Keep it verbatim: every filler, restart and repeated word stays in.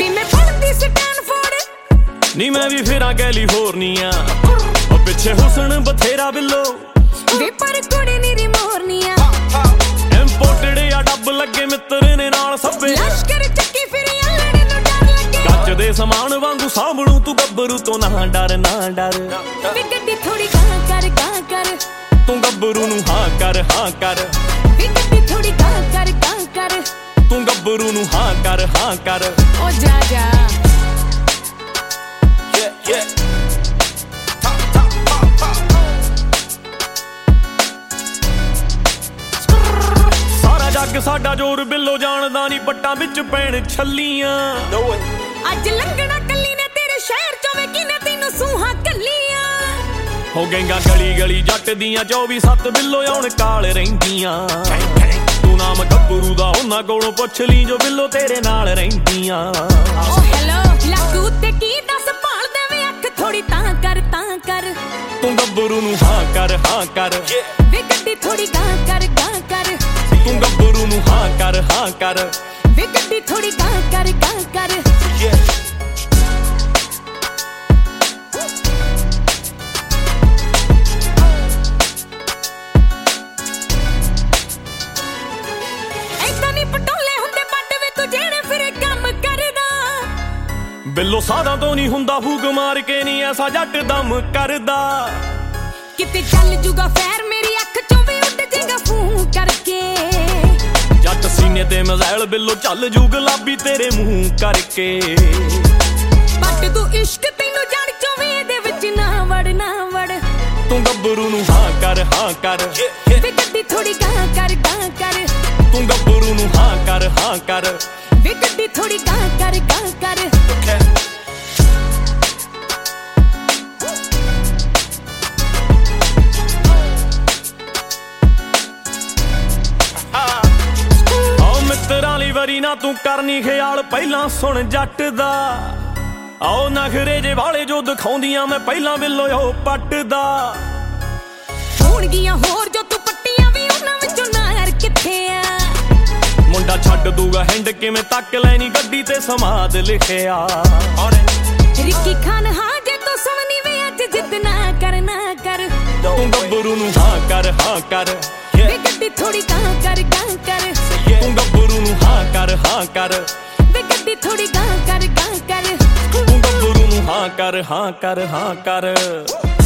ਵੇ ਮੈਂ ਪੜ੍ਹਦੀ ਸਟੈਨਫੋਰਡ ਨੀ ਮੈਂ ਵੀ ਫਿਰਾਂ ਕੈਲੀਫੋਰਨੀਆ ਉਹ ਪਿੱਛੇ ਹੁਸਨ ਬਥੇਰਾ ਬਿੱਲੋ ਵੇ ਪਰ ਕੁੜੀ ਨੀ ਮੋਰਨੀਆ ਇੰਪੋਰਟਡ ਆ ਡੱਬ ਲੱਗੇ ਮਿੱਤਰ ਨੇ ਨਾਲ ਸੱਬੇ ਲਸ਼ਕਰ ਚੱਕੀ ਫਿਰੀਆਂ ਲੜੇ ਨੂੰ ਡਰ ਲੱਗੇ ਕੱਚ ਦੇ ਸਮਾਨ ਵਾਂਗੂ ਸਾਂਭਣੂ ਤੂੰ ਗੱਭਰੂ ਤੋਂ ਨਾ ਡਰ ਨਾ ਡਰ ਵੇ ਗੱਡੀ ਥੋੜੀ ਗਾਂ ਕਰ ਗਾਂ ਕਰ ਤੂੰ ਗੱਭਰੂ ਨੂੰ ਹਾਂ ਕਰ ਹਾਂ ਕਰ ਵੇ ਗੱਡੀ ਥੋੜੀ ਗਾਂ ਕਰ ਗਾਂ ਕਰ ਤੂੰ ਗੱਭਰੂ ਨੂੰ ਹਾਂ ਕਰ ਹਾਂ ਕਰ ਓ ਜਾ ਜਾ yeah yeah ਸਾਰਾ ਜੱਗ ਸਾਡਾ ਜੋਰ ਬਿੱਲੋ ਜਾਣਦਾ ਨਹੀਂ ਪੱਟਾਂ ਵਿੱਚ ਪੈਣ ਛੱਲੀਆਂ ਅੱਜ ਲੰਘਣਾ ਕੱਲੀ ਨੇ ਤੇਰੇ ਸ਼ਹਿਰ ਚੋਂ ਵੇ ਕਿਨੇ ਤੈਨੂੰ ਸੂਹਾਂ ਕੱਲੀਆਂ ਹੋ ਗਈਆਂ ਗਲੀ ਗਲੀ ਜੱਟ ਦੀਆਂ ਚੌਵੀ ਸੱਤ ਬਿੱਲੋ ਆਉਣ ਕਾਲ ਰਹਿੰਦੀਆਂ ਤੂੰ ਨਾਮ ਗੱਭਰੂ ਦਾ ਉਹਨਾਂ ਕੋਲੋਂ ਪੁੱਛ ਲਈ ਜੋ ਬਿੱਲੋ ਤੇਰੇ ਨਾਲ ਰਹਿੰਦੀਆਂ ਓ ਹੈਲੋ ਲੱਕੂ ਤੇ ਕੀ ਦੱਸ ਭਾਲ ਦੇਵੇ ਅੱਖ ਥੋੜੀ ਤਾਂ ਕਰ ਤਾਂ ਕਰ ਤੂੰ ਗੱਭਰੂ ਨੂੰ ਹਾਂ ਕਰ ਹਾਂ ਕਰ ਵੇ ਗੱਡੀ ਥੋੜੀ ਗਾਂ ਕਰ ਗਾਂ ਕਰ ਤੂੰ ਗੱਭਰੂ ਨੂੰ ਹਾਂ ਕਰ ਹਾਂ ਕਰ ਵੇ ਗੱਡੀ ਥੋੜੀ ਗਾਂ ਕਰ ਗਾਂ ਕਰ ਬਿੱਲੋ ਸਾਧਾਂ ਤੋਂ ਨਹੀਂ ਹੁੰਦਾ ਫੂਕ ਮਾਰ ਕੇ ਨਹੀਂ ਐਸਾ ਜੱਟ ਦਮ ਕਰਦਾ ਕਿਤੇ ਚੱਲ ਜੂਗਾ ਫੈਰ ਮੇਰੀ ਅੱਖ ਚੋਂ ਵੀ ਉੱਡ ਜੇਗਾ ਫੂੰ ਕਰਕੇ ਜੱਟ ਸੀਨੇ ਤੇ ਮਜ਼ਾਇਲ ਬਿੱਲੋ ਚੱਲ ਜੂ ਗੁਲਾਬੀ ਤੇਰੇ ਮੂੰਹ ਕਰਕੇ ਪੱਟ ਤੂੰ ਇਸ਼ਕ ਤੈਨੂੰ ਜੜ ਚੋਂ ਵੀ ਇਹਦੇ ਵਿੱਚ ਨਾ ਵੜ ਨਾ ਵੜ ਤੂੰ ਗੱਭਰੂ ਨੂੰ ਹਾਂ ਕਰ ਹਾਂ ਕਰ ਵੇ ਗੱਡੀ ਥੋੜੀ ਗਾਂ ਕਰ ਗਾਂ ਕਰ ਤੂੰ ਗੱਭਰੂ ਨੂੰ ਹਾਂ ਕਰ ਹਾਂ ਕਰ ਵੇ ਗੱਡੀ ਥੋੜੀ ਗਾਂ ਕਰ ਗਾਂ ਕਰ ਮਿੱਤਰਾਂ ਲਈ ਵਰੀ ਨਾ ਤੂੰ ਕਰਨੀ ਖਿਆਲ ਪਹਿਲਾਂ ਸੁਣ ਜੱਟ ਦਾ ਆਓ ਨਖਰੇ ਜੇ ਵਾਲੇ ਜੋ ਦਿਖਾਉਂਦੀਆਂ ਮੈਂ ਪਹਿਲਾਂ ਬਿੱਲੋ ਉਹ ਪੱਟਦਾ ਹੋਣਗੀਆਂ ਹੋਰ ਜੋ ਤੂੰ ਪੱਟੀਆਂ ਵੀ ਉਹਨਾਂ ਵਿੱਚੋਂ ਨਾ ਯਾਰ ਕਿੱਥੇ ਆ ਮੁੰਡਾ ਛੱਡ ਦੂਗਾ ਹੈਂਡ ਕਿਵੇਂ ਤੱਕ ਲੈਣੀ ਗੱਡੀ ਤੇ ਸਮਾਦ ਲਿਖਿਆ ਰਿੱਕੀ ਖਾਨ ਹਾਂ ਜੇ ਤੂੰ ਸੁਣਨੀ ਵੇ ਅੱਜ ਜਿੱਦ ਨਾ ਕਰ ਨਾ ਕਰ ਤੂੰ ਗੱਭਰੂ ਨੂੰ ਹਾਂ ਕਰ ਹਾਂ ਕਰ ਵੇ ਗੱਡੀ ਥੋੜੀ ਗਾਂ ਕਰ ਗਾਂ ਕਰ ਤੂੰ ਗੱਭਰੂ ਨੂੰ ਹਾਂ ਕਰ ਹਾਂ ਕਰ ਵੇ ਗੱਡੀ ਥੋੜੀ ਗਾਂ ਕਰ ਗਾਂ ਕਰ ਤੂੰ ਗੱਭਰੂ ਨੂੰ ਹਾਂ ਕਰ ਹਾਂ ਕਰ ਹਾਂ ਕਰ